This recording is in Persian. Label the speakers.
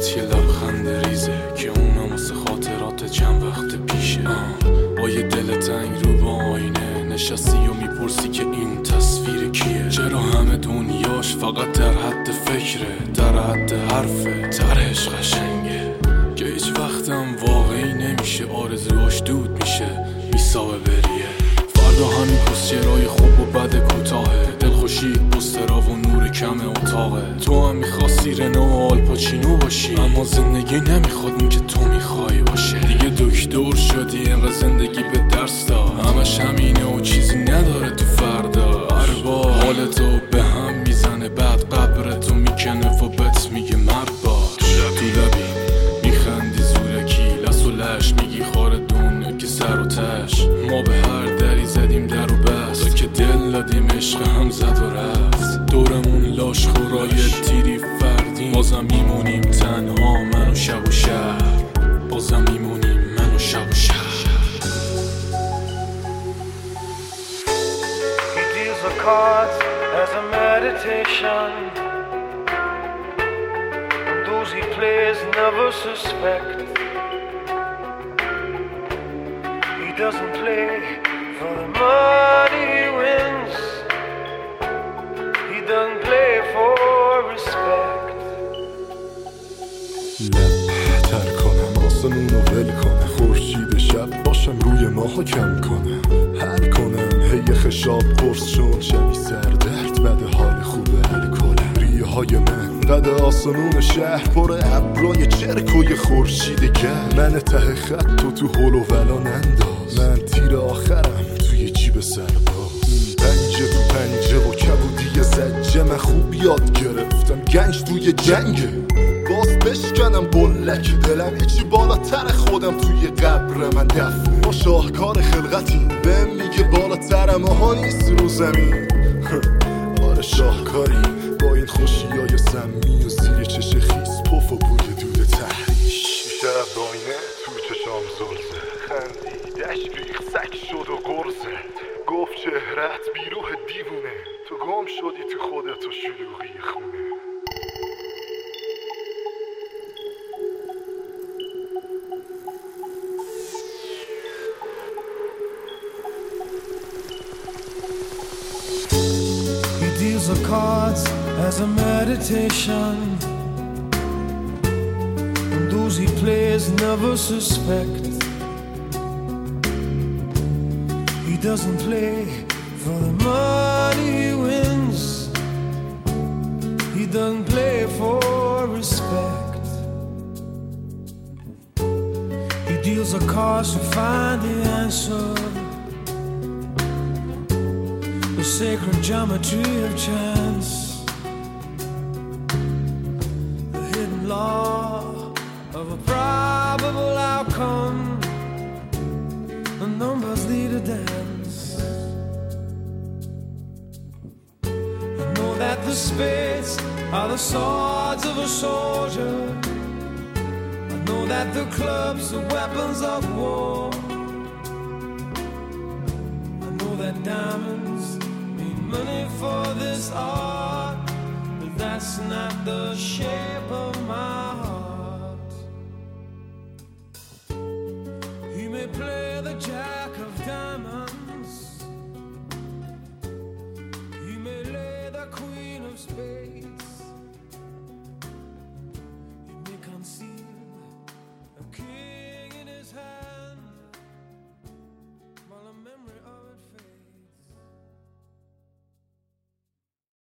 Speaker 1: صورتت یه لبخند ریزه که اونم واسه خاطرات چند وقت پیشه. با یه دل تنگ رو با آینه نشستی و میپرسی که این تصویر کیه. چرا همه دنیاش فقط در حد فکره، در حد حرفه، طرحش قشنگه که هیچ وقتم واقعی نمیشه. آرزوهاش دود میشه، میسابه بریه. فردا همین کسچرای خوب و بد کوتاهه، دلخوشی پسترا و نور کم اتاقه. تو هم میخواستی رنو و آلپاچینو باشی، اما زندگی نمیخواد اون که تو میخوای باشه. دیگه دکتر شدی، اینقدر زندگی به درس دا، همش همینه و چیزی نداره تو فردا. هر بار حالتو به هم میزنه، بعد قبرتو میکنه و بهت میگه مرد باش. تو لبی میخندی زورکی، لس و لش میگی خاردون که سر و تش. ما به هر دری زدیم در و بست، تو که دل دادیم عشق هم زد و رفت. دورمون لاش خورای تیری فردیم، بازم میمونیم تنها من و شب و شهر. بازم میمونیم من و شب و شهر.
Speaker 2: He deals the cards as a meditation, and those he plays never suspect. He doesn't play for the money he wins, he doesn't play for respect.
Speaker 3: لب تر کنم آسمونو ول کنه، خورشید شب باشم روی ماها کم کنم. حل کنم هی خشاب قرص شد شبی سردرد، بده حال خوبه الکلم. ریه های من قد آسمون شهر پر ابرای چرک و یه خورشید گرم. من ته خط تو هول و ولا ننداز، من تیر آخرم توی جیب سرباز. پنجه تو پنجه و کبودی زجه، من خوب یاد گرفتم گنج توی جنگه. باز بشکنم بلک دلم، یکی بالاتر خودم توی قبر من دفنه. ما شاهکار خلقتیم، بهم میگه بالاترم آها نیست رو زمین. آره شاهکاریم با این خوشیای سمی و زیر چش خیس پف و بوی دود تحریش. شب داینه تو چشام زلزه، خندی دشت ریخ سک شد و گرزه. گفت چهرت بیروح دیوونه، تو گم شدی تو خودت و شلوغی خونه.
Speaker 2: Deals the cards as a meditation, and those he plays never suspect. He doesn't play for the money he wins, he doesn't play for respect. He deals the cards to find the answer, the sacred geometry of chance, the hidden law of a probable outcome. The numbers lead a dance. I know that the spades are the swords of a soldier, I know that the clubs are weapons of war, I know that diamonds money for this art, but that's not the shape of